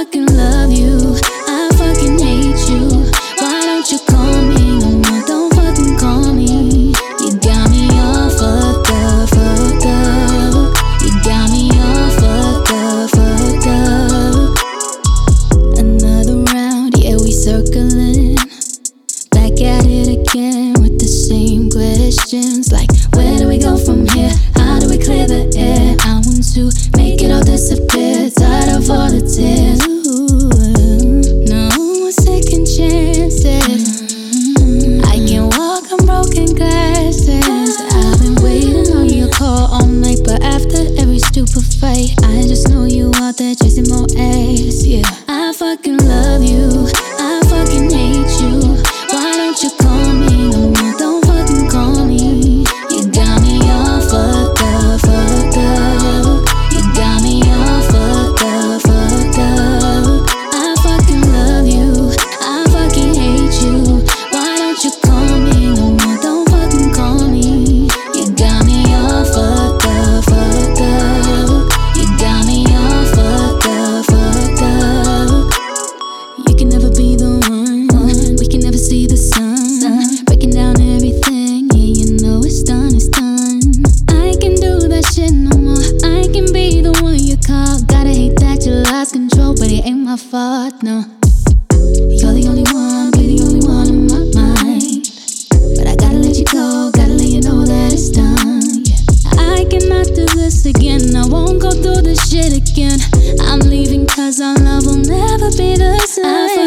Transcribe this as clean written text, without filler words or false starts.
fucking love you, I fucking hate you. Why don't you call me no more? Don't fucking call me. You got me all fucked up, fucked up. You got me all fucked up, fucked up. Another round, yeah, we circling. Back at it again with the same questions. Like, where do we go from here? How do we clear the air? I want to make it all disappear. Tired of all the tears. No more second chances. I can walk on broken glasses. I've been waiting on your call all night, but after every stupid fight, I just know you out there chasing more ass. Yeah, I fucking love you, I fucking hate you. Why don't you call me no more? Don't fucking call me. You got me all fucked up, fucked up. You got me all fucked up, fucked up. I fucking love you, I fucking hate you. Why don't you call me no more? Don't fucking call me. You got me all fucked up, fucked up. You got me all fucked up, fucked up. You can never be the one. We can never see the sun. Breaking down everything, yeah, you know it's done, it's done. I can do that shit no more. I can be the one you call. Gotta hate that you lost control, but it ain't my fault, no. You're the only one, be the only one in my mind. But I gotta let you go, gotta let you know that it's done, yeah. I cannot do this again, I won't go through this shit again. I'm leaving cause our love will never be the same.